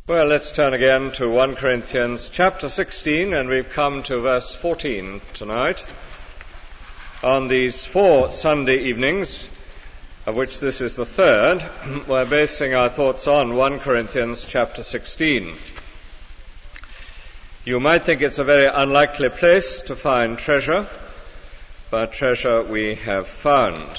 Well, let's turn again to 1 Corinthians chapter 16, and we've come to verse 14 tonight. On these 4 Sunday evenings, of which this is the third, we're basing our thoughts on 1 Corinthians chapter 16. You might think it's a very unlikely place to find treasure, but treasure we have found.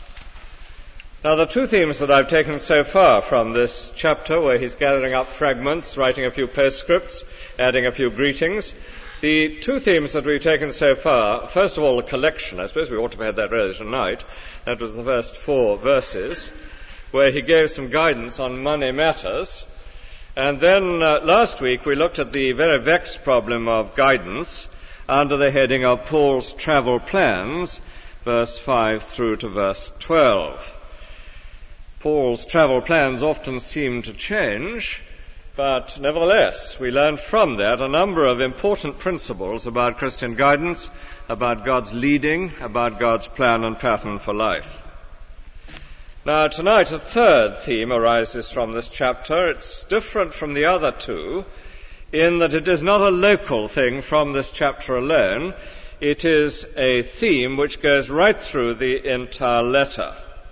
Now, the 2 themes that I've taken so far from this chapter, where he's gathering up fragments, writing a few postscripts, adding a few greetings, the 2 themes that we've taken so far, first of all, the collection. I suppose we ought to have had that ready tonight. That was the first 4 verses, where he gave some guidance on money matters. And then last week we looked at the very vexed problem of guidance under the heading of Paul's travel plans, verse 5 through to verse 12. Paul's travel plans often seem to change, but nevertheless, we learned from that a number of important principles about Christian guidance, about God's leading, about God's plan and pattern for life. Now, tonight, a third theme arises from this chapter. It's different from the other 2 in that it is not a local thing from this chapter alone. It is a theme which goes right through the entire letter.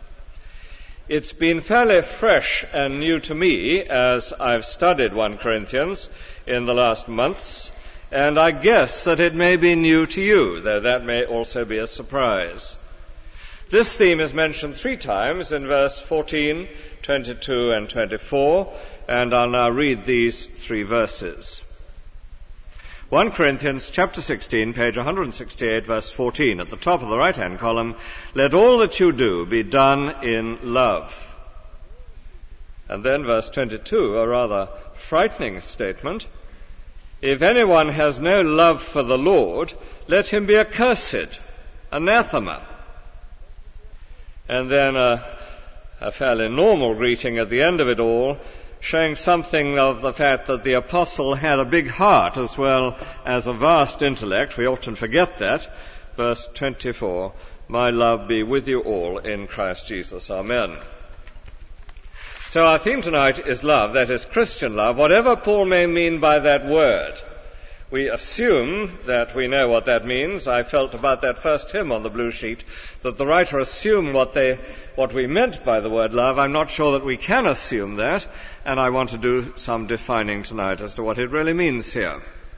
It's been fairly fresh and new to me as I've studied 1 Corinthians in the last months, and I guess that it may be new to you, though that may also be a surprise. This theme is mentioned 3 times in verse 14, 22 and 24, and I'll now read these 3 verses. 1 Corinthians chapter 16, page 168, verse 14. At the top of the right-hand column, let all that you do be done in love. And then verse 22, a rather frightening statement. If anyone has no love for the Lord, let him be accursed, anathema. And then a fairly normal greeting at the end of it all, showing something of the fact that the apostle had a big heart as well as a vast intellect. We often forget that. Verse 24, my love be with you all in Christ Jesus. Amen. So our theme tonight is love, that is Christian love, whatever Paul may mean by that word. We assume that we know what that means. I felt about that first hymn on the blue sheet that the writer assumed what we meant by the word love. I'm not sure that we can assume that, and I want to do some defining tonight as to what it really means here.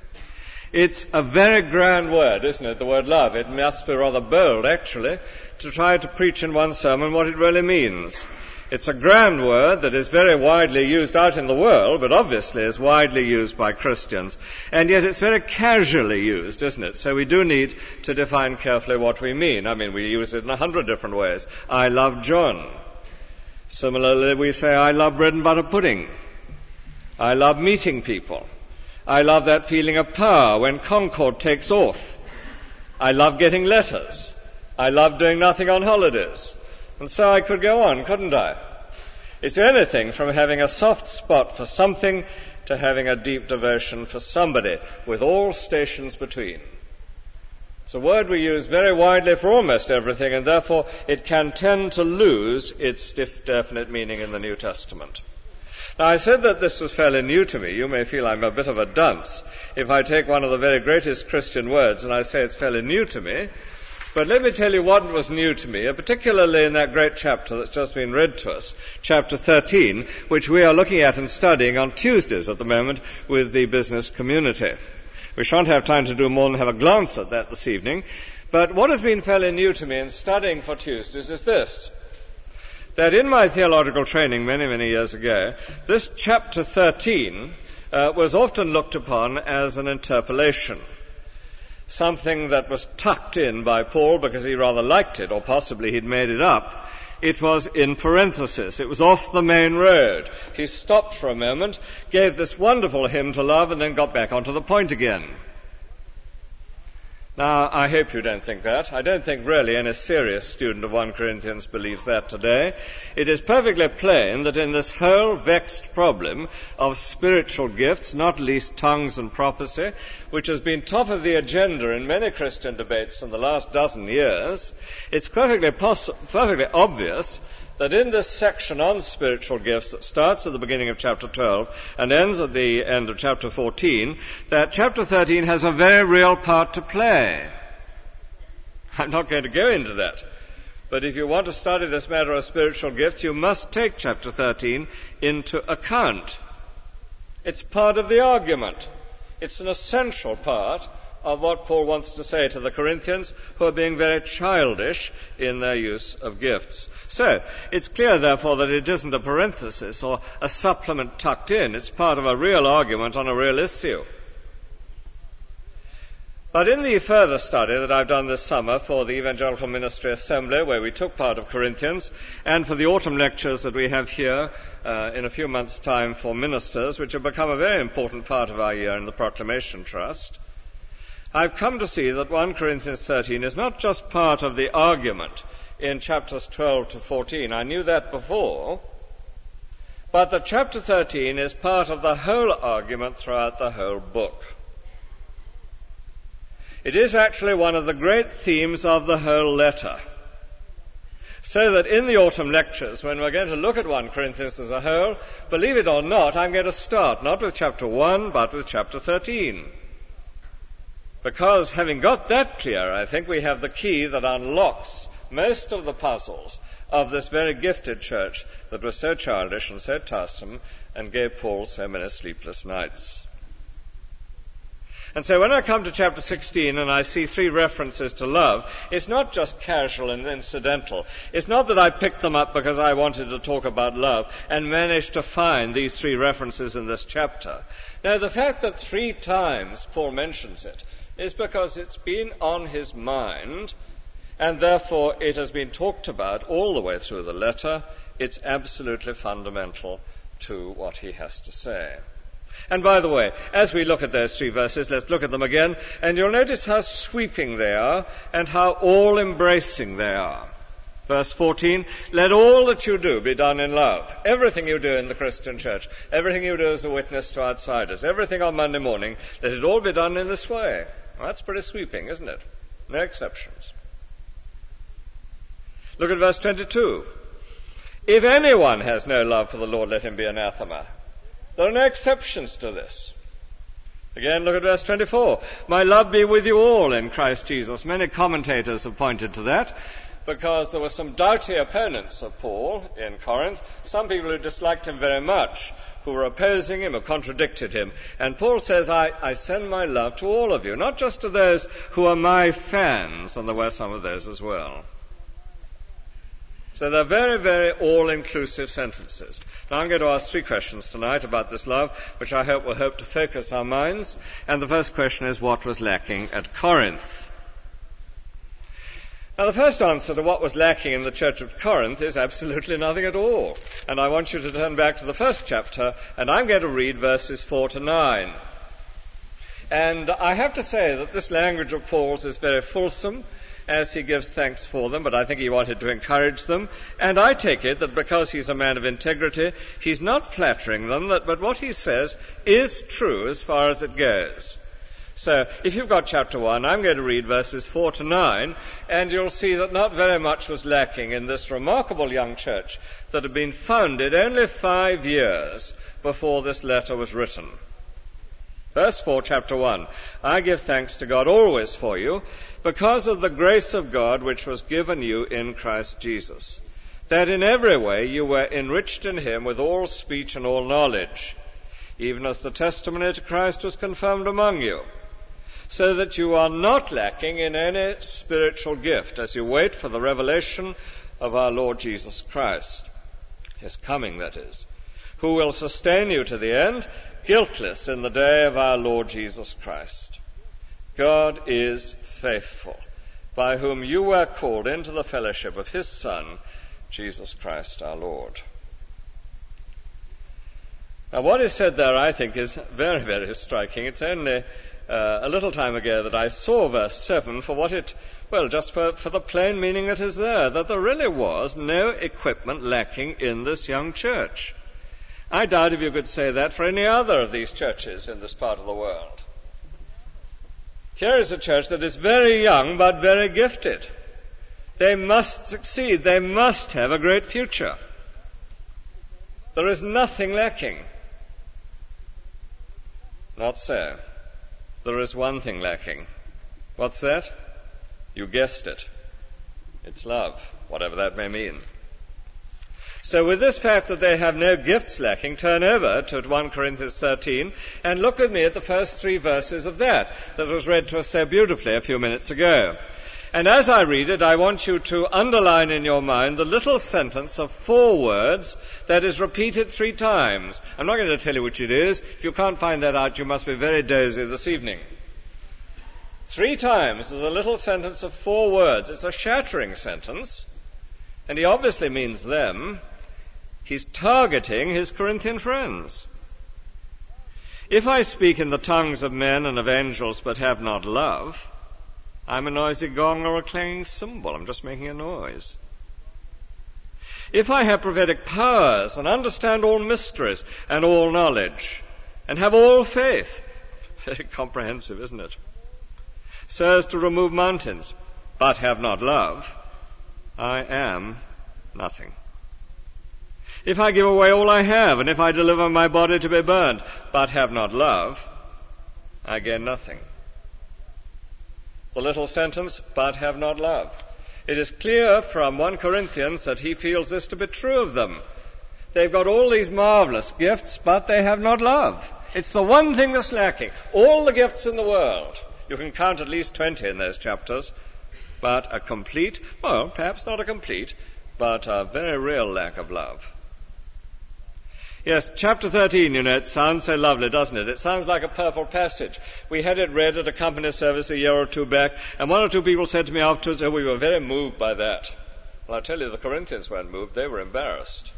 It's a very grand word, isn't it, the word love? It must be rather bold, actually, to try to preach in one sermon what it really means. It's a grand word that is very widely used out in the world, but obviously is widely used by Christians. And yet it's very casually used, isn't it? So we do need to define carefully what we mean. I mean, we use it in 100 different ways. I love John. Similarly, we say, I love bread and butter pudding. I love meeting people. I love that feeling of power when Concord takes off. I love getting letters. I love doing nothing on holidays. And so I could go on, couldn't I? It's anything from having a soft spot for something to having a deep devotion for somebody, with all stations between. It's a word we use very widely for almost everything, and therefore it can tend to lose its definite meaning in the New Testament. Now, I said that this was fairly new to me. You may feel I'm a bit of a dunce if I take one of the very greatest Christian words and I say it's fairly new to me. But let me tell you what was new to me, particularly in that great chapter that's just been read to us, chapter 13, which we are looking at and studying on Tuesdays at the moment with the business community. We shan't have time to do more than have a glance at that this evening. But what has been fairly new to me in studying for Tuesdays is this, that in my theological training many, many years ago, this chapter 13 was often looked upon as an interpolation. Something that was tucked in by Paul because he rather liked it, or possibly he'd made it up. It was in parenthesis. It was off the main road. He stopped for a moment, gave this wonderful hymn to love, and then got back onto the point again. Now, I hope you don't think that. I don't think really any serious student of 1 Corinthians believes that today. It is perfectly plain that in this whole vexed problem of spiritual gifts, not least tongues and prophecy, which has been top of the agenda in many Christian debates in the last dozen years, it's perfectly obvious that in this section on spiritual gifts that starts at the beginning of chapter 12 and ends at the end of chapter 14, that chapter 13 has a very real part to play. I'm not going to go into that. But if you want to study this matter of spiritual gifts, you must take chapter 13 into account. It's part of the argument. It's an essential part of what Paul wants to say to the Corinthians, who are being very childish in their use of gifts. So, it's clear, therefore, that it isn't a parenthesis or a supplement tucked in. It's part of a real argument on a real issue. But in the further study that I've done this summer for the Evangelical Ministry Assembly, where we took part of Corinthians, and for the autumn lectures that we have here in a few months' time for ministers, which have become a very important part of our year in the Proclamation Trust, I've come to see that 1 Corinthians 13 is not just part of the argument in chapters 12 to 14. I knew that before, but that chapter 13 is part of the whole argument throughout the whole book. It is actually one of the great themes of the whole letter. So that in the autumn lectures, when we're going to look at 1 Corinthians as a whole, believe it or not, I'm going to start not with chapter 1, but with chapter 13. Because having got that clear, I think we have the key that unlocks most of the puzzles of this very gifted church that was so childish and so tiresome and gave Paul so many sleepless nights. And so when I come to chapter 16 and I see 3 references to love, it's not just casual and incidental. It's not that I picked them up because I wanted to talk about love and managed to find these 3 references in this chapter. No, the fact that 3 times Paul mentions it is because it's been on his mind, and therefore it has been talked about all the way through the letter. It's absolutely fundamental to what he has to say. And by the way, as we look at those 3 verses, let's look at them again, and you'll notice how sweeping they are and how all-embracing they are. Verse 14, let all that you do be done in love. Everything you do in the Christian church, everything you do as a witness to outsiders, everything on Monday morning, let it all be done in this way. Well, that's pretty sweeping, isn't it? No exceptions. Look at verse 22. If anyone has no love for the Lord, let him be anathema. There are no exceptions to this. Again, look at verse 24. My love be with you all in Christ Jesus. Many commentators have pointed to that because there were some doughty opponents of Paul in Corinth, some people who disliked him very much, who were opposing him or contradicted him. And Paul says, I send my love to all of you, not just to those who are my fans, and there were some of those as well. So they're very, very all-inclusive sentences. Now I'm going to ask 3 questions tonight about this love, which I hope will help to focus our minds. And the first question is, what was lacking at Corinth? Now the first answer to what was lacking in the church of Corinth is absolutely nothing at all. And I want you to turn back to the first chapter, and I'm going to read verses 4 to 9. And I have to say that this language of Paul's is very fulsome, as he gives thanks for them, but I think he wanted to encourage them. And I take it that because he's a man of integrity, he's not flattering them, but what he says is true as far as it goes. So if you've got chapter 1, I'm going to read verses 4 to 9, and you'll see that not very much was lacking in this remarkable young church that had been founded only 5 years before this letter was written. Verse 4, chapter 1, I give thanks to God always for you, because of the grace of God which was given you in Christ Jesus, that in every way you were enriched in him with all speech and all knowledge, even as the testimony to Christ was confirmed among you, so that you are not lacking in any spiritual gift as you wait for the revelation of our Lord Jesus Christ, his coming, that is, who will sustain you to the end, guiltless in the day of our Lord Jesus Christ. God is faithful, by whom you were called into the fellowship of his Son, Jesus Christ our Lord. Now what is said there, I think, is very, very striking. It's only a little time ago that I saw verse 7 for what it, well, just for the plain meaning it is there, that there really was no equipment lacking in this young church. I doubt if you could say that for any other of these churches in this part of the world. Here is a church that is very young but very gifted. They must succeed. They must have a great future. There is nothing lacking. Not so. There is one thing lacking. What's that? You guessed it. It's love, whatever that may mean. So with this fact that they have no gifts lacking, turn over to 1 Corinthians 13 and look with me at the first 3 verses of that was read to us so beautifully a few minutes ago. And as I read it, I want you to underline in your mind the little sentence of 4 words that is repeated 3 times. I'm not going to tell you which it is. If you can't find that out, you must be very dozy this evening. 3 times is a little sentence of 4 words. It's a shattering sentence, and he obviously means them. He's targeting his Corinthian friends. If I speak in the tongues of men and of angels but have not love, I'm a noisy gong or a clanging cymbal. I'm just making a noise. If I have prophetic powers and understand all mysteries and all knowledge and have all faith, very comprehensive, isn't it? So as to remove mountains, but have not love, I am nothing. If I give away all I have, and if I deliver my body to be burned, but have not love, I gain nothing. The little sentence, but have not love. It is clear from 1 Corinthians that he feels this to be true of them. They've got all these marvelous gifts, but they have not love. It's the one thing that's lacking. All the gifts in the world. You can count at least 20 in those chapters, but a complete, well, perhaps not a complete, but a very real lack of love. Yes, chapter 13, it sounds so lovely, doesn't it? It sounds like a purple passage. We had it read at a company service a year or 2 back, and 1 or 2 people said to me afterwards, we were very moved by that. Well, I tell you, the Corinthians weren't moved, they were embarrassed.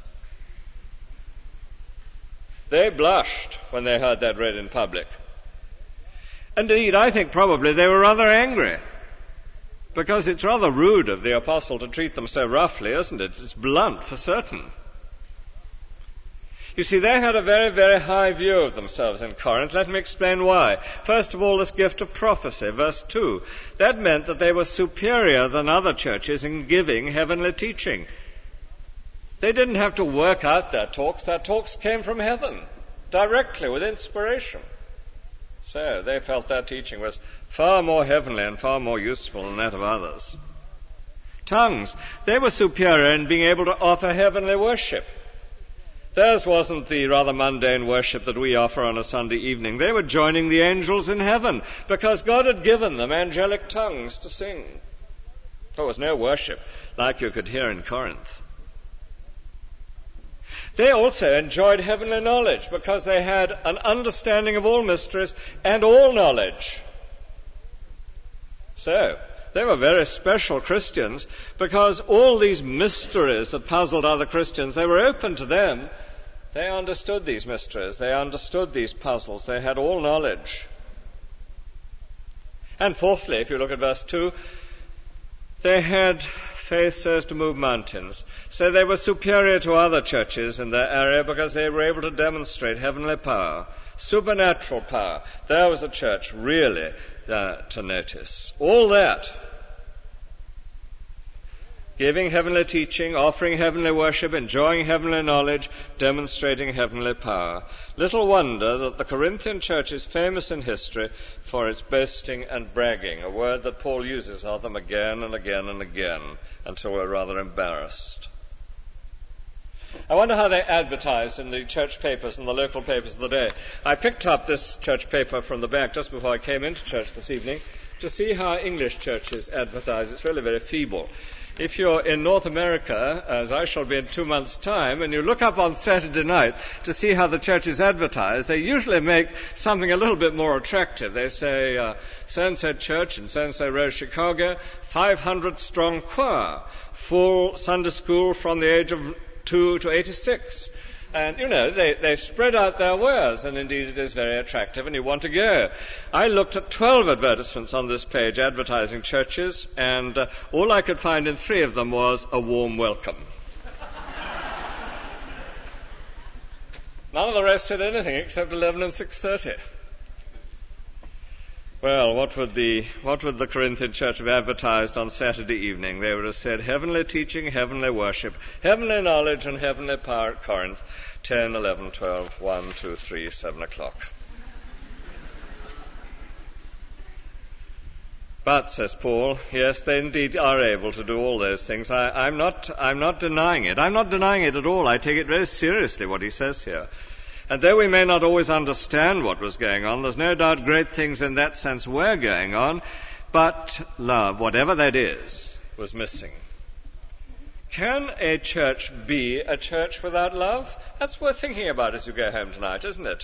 They blushed when they heard that read in public. Indeed, I think probably they were rather angry, because it's rather rude of the apostle to treat them so roughly, isn't it? It's blunt for certain. You see, they had a very, very high view of themselves in Corinth. Let me explain why. First of all, this gift of prophecy, verse 2. That meant that they were superior than other churches in giving heavenly teaching. They didn't have to work out their talks. Their talks came from heaven, directly, with inspiration. So they felt their teaching was far more heavenly and far more useful than that of others. Tongues. They were superior in being able to offer heavenly worship. Theirs wasn't the rather mundane worship that we offer on a Sunday evening. They were joining the angels in heaven because God had given them angelic tongues to sing. There was no worship like you could hear in Corinth. They also enjoyed heavenly knowledge because they had an understanding of all mysteries and all knowledge. So, they were very special Christians because all these mysteries that puzzled other Christians, they were open to them. They understood these mysteries. They understood these puzzles. They had all knowledge. And fourthly, if you look at verse 2, they had faith so as to move mountains. So they were superior to other churches in their area because they were able to demonstrate heavenly power, supernatural power. There was a church really to notice. All that. Giving heavenly teaching, offering heavenly worship, enjoying heavenly knowledge, demonstrating heavenly power. Little wonder that the Corinthian church is famous in history for its boasting and bragging, a word that Paul uses of them again and again and again, until we're rather embarrassed. I wonder how they advertised in the church papers and the local papers of the day. I picked up this church paper from the back just before I came into church this evening to see how English churches advertise. It's really very feeble. If you're in North America, as I shall be in 2 months' time, and you look up on Saturday night to see how the churches advertise, they usually make something a little bit more attractive. They say, so-and-so church in so-and-so row, Chicago, 500-strong choir, full Sunday school from the age of 2 to 86. And, they spread out their wares, and indeed it is very attractive, and you want to go. I looked at 12 advertisements on this page advertising churches, and all I could find in 3 of them was a warm welcome. None of the rest said anything except 11 and 6:30. Well, what would the Corinthian church have advertised on Saturday evening? They would have said, heavenly teaching, heavenly worship, heavenly knowledge and heavenly power at Corinth, 10, 11, 12, 1, 2, 3, 7 o'clock. But, says Paul, yes, they indeed are able to do all those things. I'm not denying it. I'm not denying it at all. I take it very seriously what he says here. And though we may not always understand what was going on, there's no doubt great things in that sense were going on, but love, whatever that is, was missing. Can a church be a church without love? That's worth thinking about as you go home tonight, isn't it?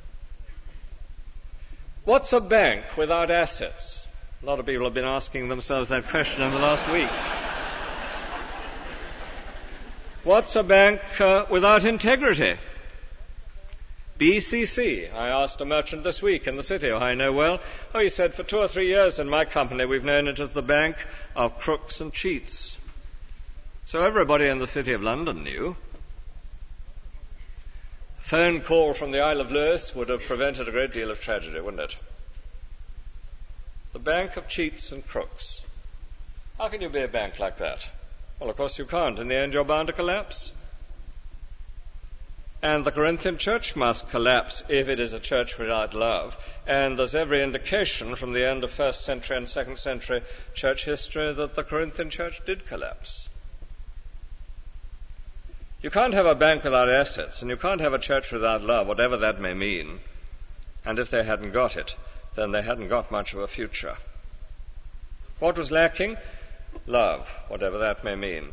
What's a bank without assets? A lot of people have been asking themselves that question in the last week. What's a bank without integrity? BCC. I asked a merchant this week in the city who I know well. Oh, he said, for 2 or 3 years in my company we've known it as the bank of crooks and cheats. So everybody in the city of London knew. A phone call from the Isle of Lewis would have prevented a great deal of tragedy, wouldn't it? The bank of cheats and crooks. How can you be a bank like that? Well, of course you can't. In the end, you're bound to collapse. And the Corinthian church must collapse if it is a church without love. And there's every indication from the end of 1st century and 2nd century church history that the Corinthian church did collapse. You can't have a bank without assets, and you can't have a church without love, whatever that may mean. And if they hadn't got it, then they hadn't got much of a future. What was lacking? Love, whatever that may mean.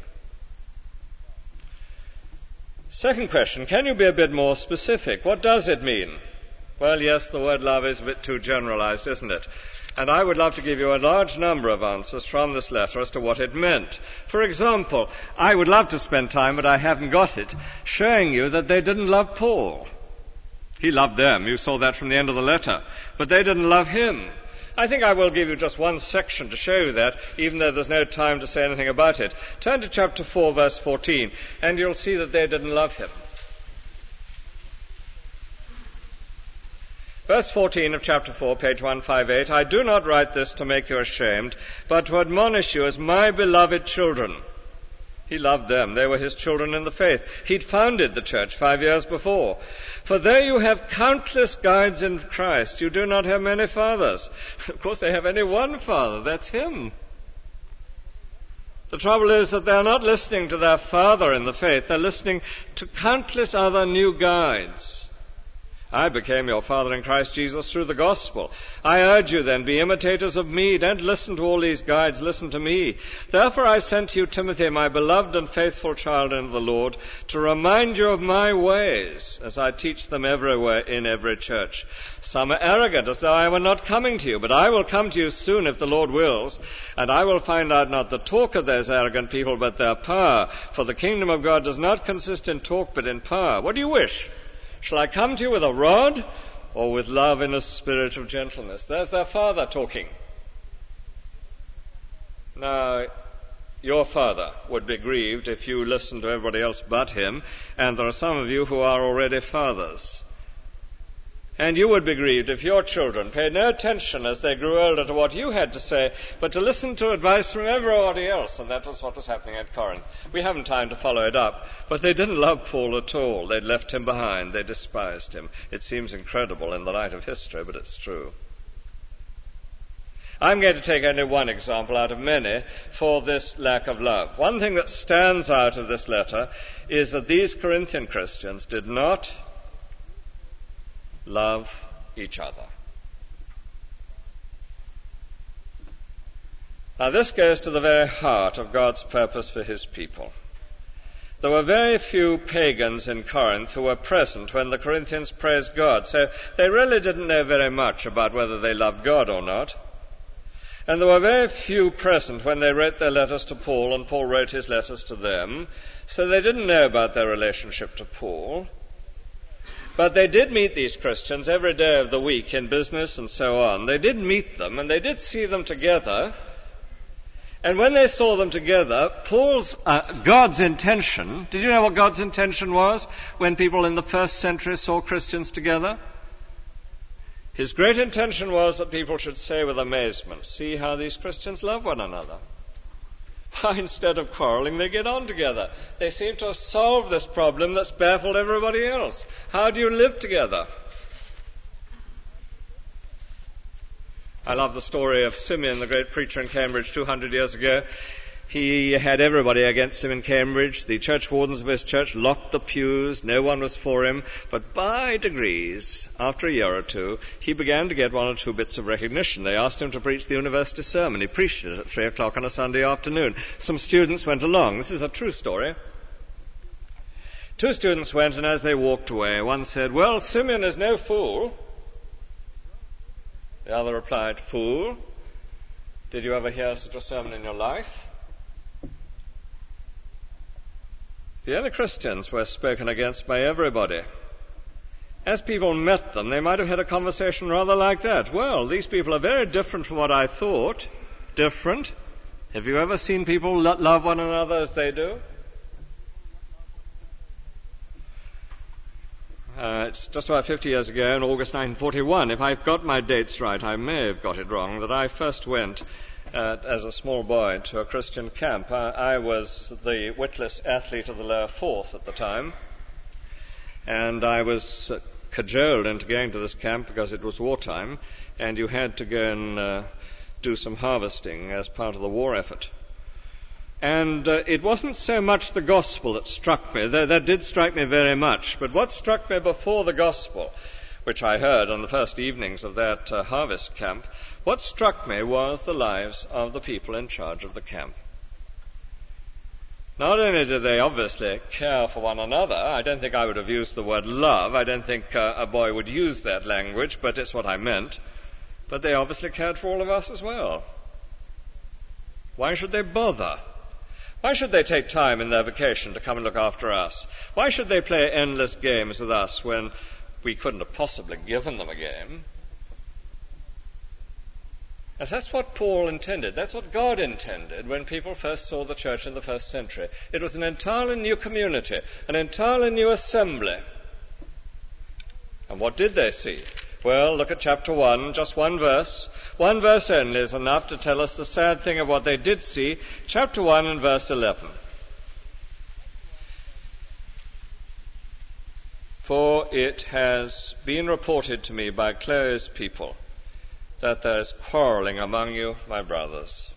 Second question, can you be a bit more specific? What does it mean? Well, yes, the word love is a bit too generalized, isn't it? And I would love to give you a large number of answers from this letter as to what it meant. For example, I would love to spend time, but I haven't got it, showing you that they didn't love Paul. He loved them. You saw that from the end of the letter. But they didn't love him. I think I will give you just one section to show you that, even though there's no time to say anything about it. Turn to chapter 4, verse 14, and you'll see that they didn't love him. Verse 14 of chapter 4, page 158, I do not write this to make you ashamed, but to admonish you as my beloved children. He loved them. They were his children in the faith. He'd founded the church 5 years before. For though you have countless guides in Christ, you do not have many fathers. Of course, they have only one father. That's him. The trouble is that they're not listening to their father in the faith. They're listening to countless other new guides. I became your father in Christ Jesus through the gospel. I urge you then, be imitators of me. Don't listen to all these guides, listen to me. Therefore I sent to you Timothy, my beloved and faithful child in the Lord, to remind you of my ways, as I teach them everywhere in every church. Some are arrogant, as though I were not coming to you, but I will come to you soon if the Lord wills, and I will find out not the talk of those arrogant people, but their power. For the kingdom of God does not consist in talk, but in power. What do you wish? Shall I come to you with a rod or with love in a spirit of gentleness? There's their father talking. Now, your father would be grieved if you listened to everybody else but him, and there are some of you who are already fathers. And you would be grieved if your children paid no attention as they grew older to what you had to say, but to listen to advice from everybody else. And that was what was happening at Corinth. We haven't time to follow it up. But they didn't love Paul at all. They'd left him behind. They despised him. It seems incredible in the light of history, but it's true. I'm going to take only one example out of many for this lack of love. One thing that stands out of this letter is that these Corinthian Christians did not love each other. Now this goes to the very heart of God's purpose for his people. There were very few pagans in Corinth who were present when the Corinthians praised God, so they really didn't know very much about whether they loved God or not. And there were very few present when they wrote their letters to Paul, and Paul wrote his letters to them, so they didn't know about their relationship to Paul. But they did meet these Christians every day of the week in business and so on. They did meet them and they did see them together. And when they saw them together, God's intention, did you know what God's intention was when people in the first century saw Christians together? His great intention was that people should say with amazement, "See how these Christians love one another. Why, instead of quarreling, they get on together. They seem to have solved this problem that's baffled everybody else. How do you live together?" I love the story of Simeon, the great preacher in Cambridge 200 years ago. He had everybody against him in Cambridge. The church wardens of his church locked the pews. No one was for him. But by degrees, after a year or two, he began to get one or two bits of recognition. They asked him to preach the university sermon. He preached it at 3 o'clock on a Sunday afternoon. Some students went along. This is a true story. 2 students went, and as they walked away, one said, "Well, Simeon is no fool." The other replied, "Fool? Did you ever hear such a sermon in your life?" The early Christians were spoken against by everybody. As people met them, they might have had a conversation rather like that. "Well, these people are very different from what I thought." Different? Have you ever seen people love one another as they do? It's just about 50 years ago, in August 1941, if I've got my dates right, I may have got it wrong, that I first went as a small boy to a Christian camp. I was the witless athlete of the lower fourth at the time, and I was cajoled into going to this camp because it was wartime, and you had to go and do some harvesting as part of the war effort. And it wasn't so much the gospel that struck me. That did strike me very much. But what struck me before the gospel, which I heard on the first evenings of that harvest camp, what struck me was the lives of the people in charge of the camp. Not only did they obviously care for one another, I don't think I would have used the word love. I don't think a boy would use that language, but it's what I meant. But they obviously cared for all of us as well. Why should they bother? Why should they take time in their vacation to come and look after us? Why should they play endless games with us when we couldn't have possibly given them a game? And that's what Paul intended. That's what God intended when people first saw the church in the first century. It was an entirely new community, an entirely new assembly. And what did they see? Well, look at chapter 1, just one verse. One verse only is enough to tell us the sad thing of what they did see. Chapter 1 and verse 11. "For it has been reported to me by Chloe's people that there is quarreling among you, my brothers."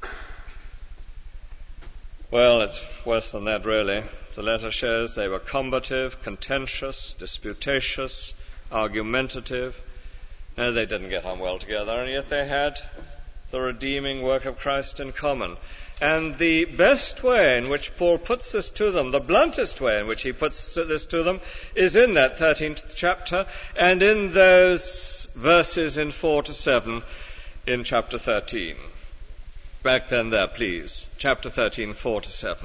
Well, it's worse than that, really. The letter shows they were combative, contentious, disputatious, argumentative. No, they didn't get on well together, and yet they had the redeeming work of Christ in common. And the best way in which Paul puts this to them, the bluntest way in which he puts this to them, is in that 13th chapter and in those verses in 4 to 7 in chapter 13. Back then there, please. Chapter 13, 4 to 7.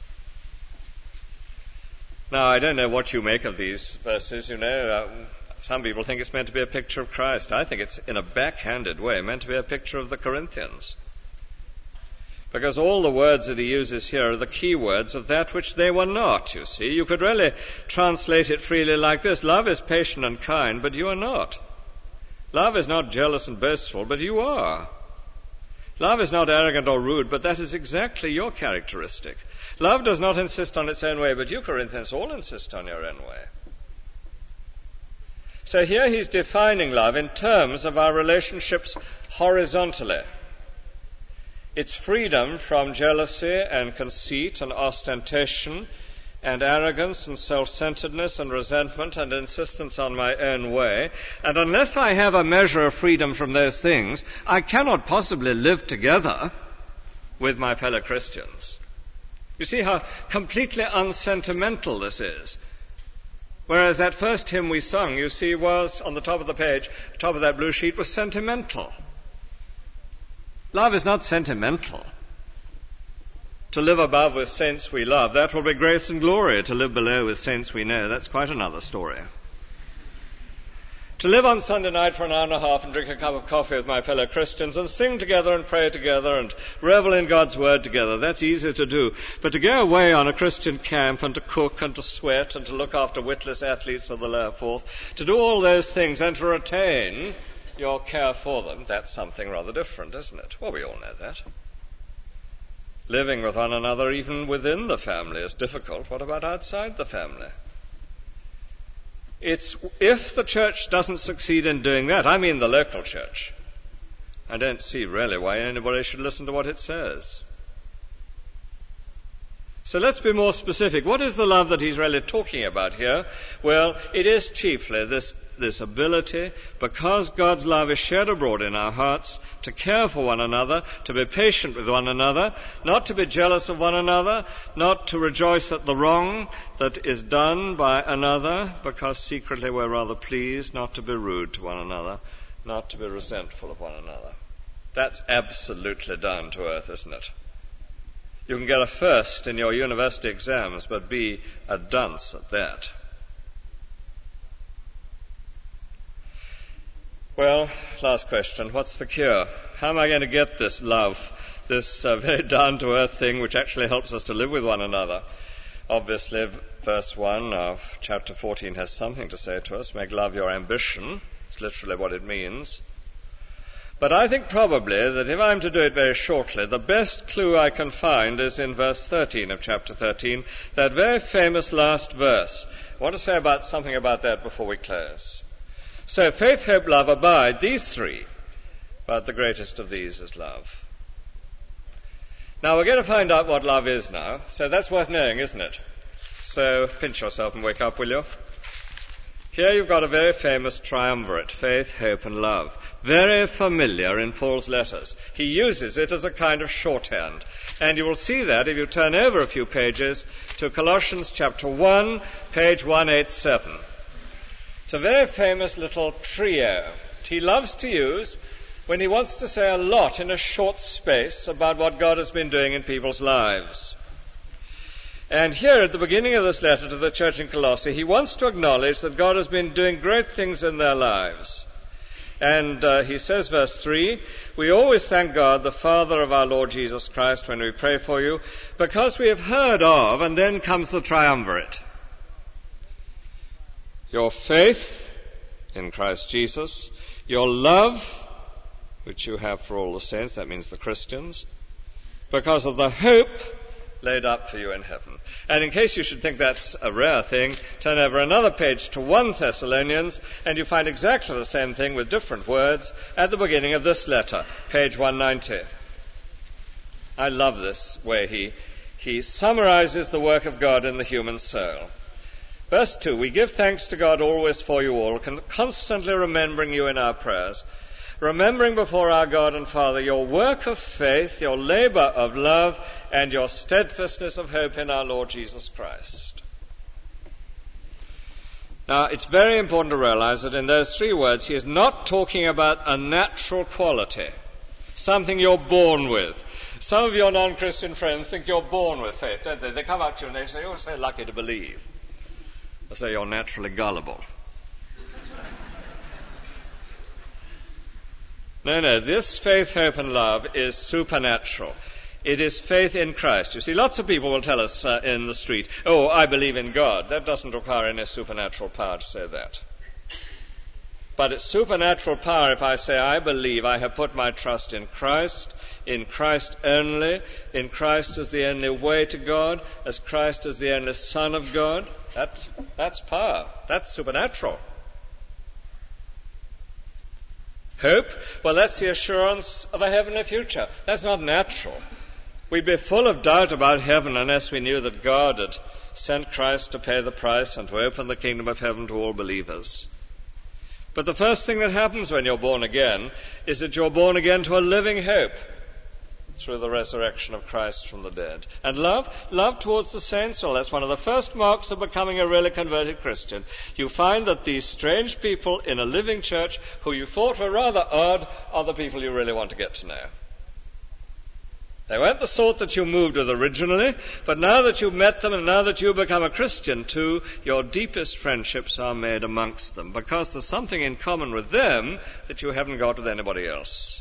Now, I don't know what you make of these verses, some people think it's meant to be a picture of Christ. I think it's, in a backhanded way, meant to be a picture of the Corinthians. Because all the words that he uses here are the key words of that which they were not, you see. You could really translate it freely like this: love is patient and kind, but you are not. Love is not jealous and boastful, but you are. Love is not arrogant or rude, but that is exactly your characteristic. Love does not insist on its own way, but you Corinthians all insist on your own way. So here he's defining love in terms of our relationships horizontally. It's freedom from jealousy and conceit and ostentation and arrogance and self-centeredness and resentment and insistence on my own way. And unless I have a measure of freedom from those things, I cannot possibly live together with my fellow Christians. You see how completely unsentimental this is. Whereas that first hymn we sung, you see, was on the top of the page, top of that blue sheet, was sentimental. Love is not sentimental. To live above with saints we love, that will be grace and glory. To live below with saints we know, that's quite another story. To live on Sunday night for an hour and a half and drink a cup of coffee with my fellow Christians and sing together and pray together and revel in God's Word together, that's easy to do. But to go away on a Christian camp and to cook and to sweat and to look after witless athletes of the lower fourth, to do all those things and to retain your care for them, that's something rather different, isn't it? Well, we all know that. Living with one another, even within the family, is difficult. What about outside the family? It's if the church doesn't succeed in doing that, I mean the local church, I don't see really why anybody should listen to what it says. So let's be more specific. What is the love that he's really talking about here? Well, it is chiefly this ability, because God's love is shed abroad in our hearts, to care for one another, to be patient with one another, not to be jealous of one another, not to rejoice at the wrong that is done by another, because secretly we're rather pleased, not to be rude to one another, not to be resentful of one another. That's absolutely down to earth, isn't it? You can get a first in your university exams, but be a dunce at that. Well, last question. What's the cure? How am I going to get this love, this very down-to-earth thing which actually helps us to live with one another? Obviously, verse 1 of chapter 14 has something to say to us. Make love your ambition. It's literally what it means. But I think probably that if I'm to do it very shortly, the best clue I can find is in verse 13 of chapter 13, that very famous last verse. I want to say something about that before we close. So faith, hope, love, abide, these three, but the greatest of these is love. Now we're going to find out what love is now, so that's worth knowing, isn't it? So pinch yourself and wake up, will you? Here you've got a very famous triumvirate, faith, hope, and love. Very familiar in Paul's letters. He uses it as a kind of shorthand. And you will see that if you turn over a few pages to Colossians chapter 1, page 187. It's a very famous little trio that he loves to use when he wants to say a lot in a short space about what God has been doing in people's lives. And here at the beginning of this letter to the church in Colossae, he wants to acknowledge that God has been doing great things in their lives. And he says, verse 3, we always thank God, the Father of our Lord Jesus Christ, when we pray for you, because we have heard of, and then comes the triumvirate, your faith in Christ Jesus, your love, which you have for all the saints, that means the Christians, because of the hope laid up for you in heaven. And in case you should think that's a rare thing, turn over another page to 1 Thessalonians, and you find exactly the same thing with different words at the beginning of this letter, page 190. I love this way he summarizes the work of God in the human soul. Verse 2, we give thanks to God always for you all, constantly remembering you in our prayers, remembering before our God and Father your work of faith, your labor of love, and your steadfastness of hope in our Lord Jesus Christ. Now, it's very important to realize that in those 3 words, he is not talking about a natural quality, something you're born with. Some of your non-Christian friends think you're born with faith, don't they? They come up to you and they say, you're so lucky to believe. They say you're naturally gullible. No, this faith, hope, and love is supernatural. It is faith in Christ. You see, lots of people will tell us in the street, oh, I believe in God. That doesn't require any supernatural power to say that. But it's supernatural power if I say, I believe, I have put my trust in Christ only, in Christ as the only way to God, as Christ as the only Son of God. That's power. That's supernatural. Hope? Well, that's the assurance of a heavenly future. That's not natural. We'd be full of doubt about heaven unless we knew that God had sent Christ to pay the price and to open the kingdom of heaven to all believers. But the first thing that happens when you're born again is that you're born again to a living hope through the resurrection of Christ from the dead. And love towards the saints, well, that's one of the first marks of becoming a really converted Christian. You find that these strange people in a living church who you thought were rather odd are the people you really want to get to know. They weren't the sort that you moved with originally, but now that you've met them and now that you become a Christian too, your deepest friendships are made amongst them, because there's something in common with them that you haven't got with anybody else.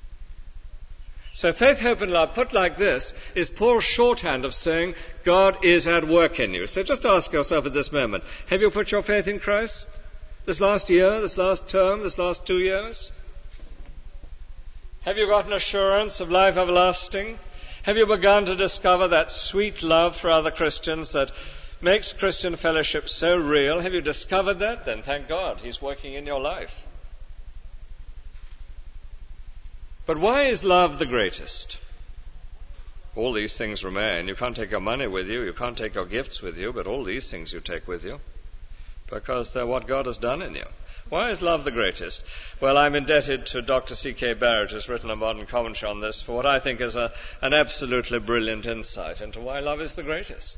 So faith, hope and love, put like this, is Paul's shorthand of saying God is at work in you. So just ask yourself at this moment, have you put your faith in Christ? This last year, this last term, this last 2 years? Have you got an assurance of life everlasting? Have you begun to discover that sweet love for other Christians that makes Christian fellowship so real? Have you discovered that? Then thank God, He's working in your life. But why is love the greatest? All these things remain. You can't take your money with you, you can't take your gifts with you, but all these things you take with you, because they're what God has done in you. Why is love the greatest? Well, I'm indebted to Dr. C.K. Barrett, who's written a modern commentary on this, for what I think is an absolutely brilliant insight into why love is the greatest.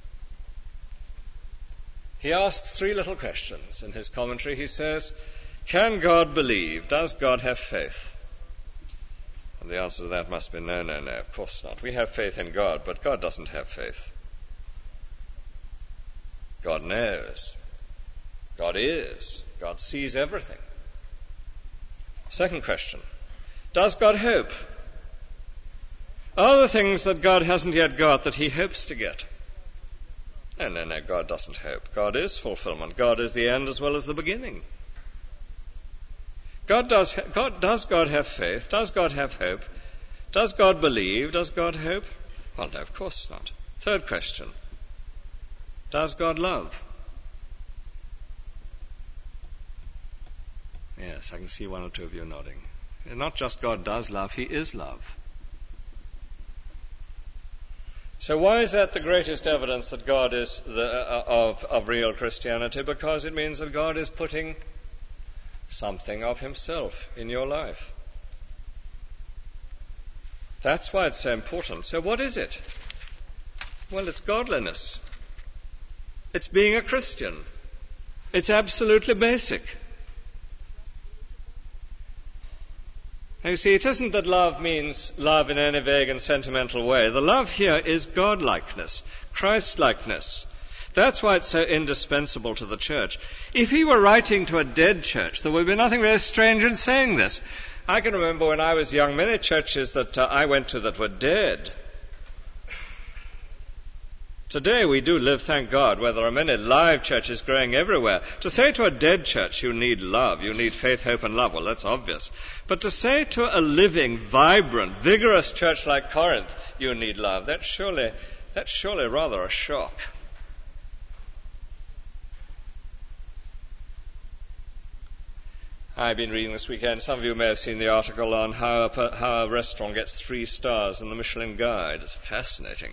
He asks 3 little questions in his commentary. He says, can God believe? Does God have faith? And the answer to that must be no, of course not. We have faith in God, but God doesn't have faith. God knows. God is. God sees everything. Second question, does God hope? Are there things that God hasn't yet got that He hopes to get? No, God doesn't hope. God is fulfillment. God is the end as well as the beginning. Does God have faith? Does God have hope? Does God believe? Does God hope? Well, no, of course not. Third question, does God love? Yes, I can see 1 or 2 of you nodding. And not just God does love, He is love. So why is that the greatest evidence that God is of real Christianity? Because it means that God is putting something of Himself in your life. That's why it's so important. So what is it? Well, it's godliness. It's being a Christian. It's absolutely basic. Now, you see, it isn't that love means love in any vague and sentimental way. The love here is God-likeness, Christ-likeness. That's why it's so indispensable to the church. If he were writing to a dead church, there would be nothing very strange in saying this. I can remember when I was young, many churches that I went to that were dead. Today we do live, thank God, where there are many live churches growing everywhere. To say to a dead church, you need love, you need faith, hope and love, well, that's obvious. But to say to a living, vibrant, vigorous church like Corinth, you need love, that's surely rather a shock. I've been reading this weekend, some of you may have seen the article on how a restaurant gets 3 stars in the Michelin Guide. It's fascinating.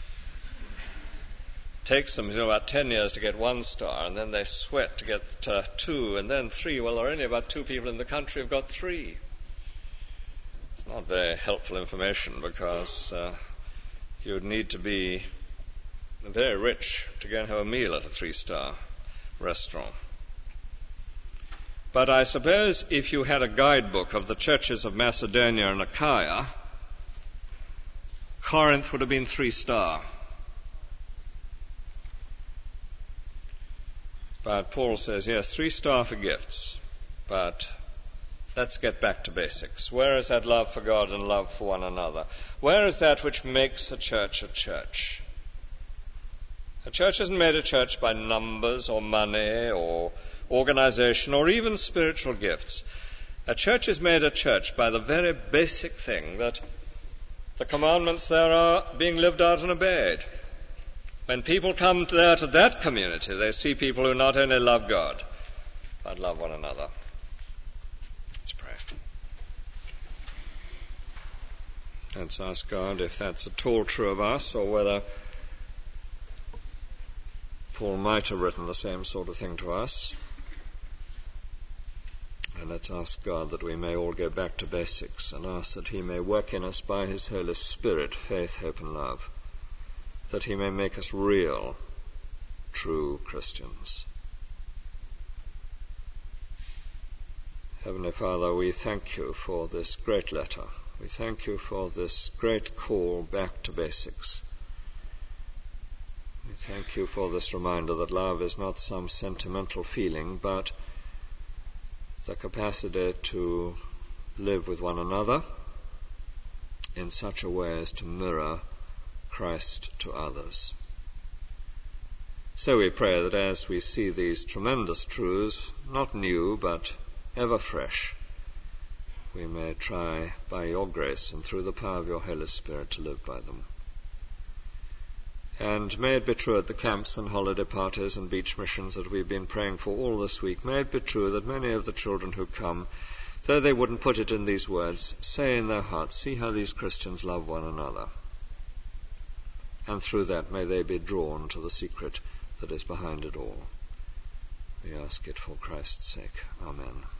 It takes them about 10 years to get 1 star, and then they sweat to get 2, and then 3. Well, there are only about 2 people in the country who've got 3. It's not very helpful information, because you'd need to be very rich to go and have a meal at a 3-star restaurant. But I suppose if you had a guidebook of the churches of Macedonia and Achaia, Corinth would have been 3-star. But Paul says, yes, 3-star for gifts, but let's get back to basics. Where is that love for God and love for one another? Where is that which makes a church a church? A church isn't made a church by numbers or money or organization or even spiritual gifts. A church is made a church by the very basic thing that the commandments there are being lived out and obeyed. When people come there to that community, they see people who not only love God, but love one another. Let's pray. Let's ask God if that's at all true of us, or whether Paul might have written the same sort of thing to us. And let's ask God that we may all go back to basics and ask that he may work in us by his Holy Spirit, faith, hope and love, that he may make us real, true Christians. Heavenly Father, we thank you for this great letter We thank you for this great call back to basics. We thank you for this reminder that love is not some sentimental feeling, but the capacity to live with one another in such a way as to mirror Christ to others. So we pray that as we see these tremendous truths, not new but ever fresh, we may try by your grace and through the power of your Holy Spirit to live by them. And may it be true at the camps and holiday parties and beach missions that we've been praying for all this week, may it be true that many of the children who come, though they wouldn't put it in these words, say in their hearts, see how these Christians love one another. And through that may they be drawn to the secret that is behind it all. We ask it for Christ's sake. Amen.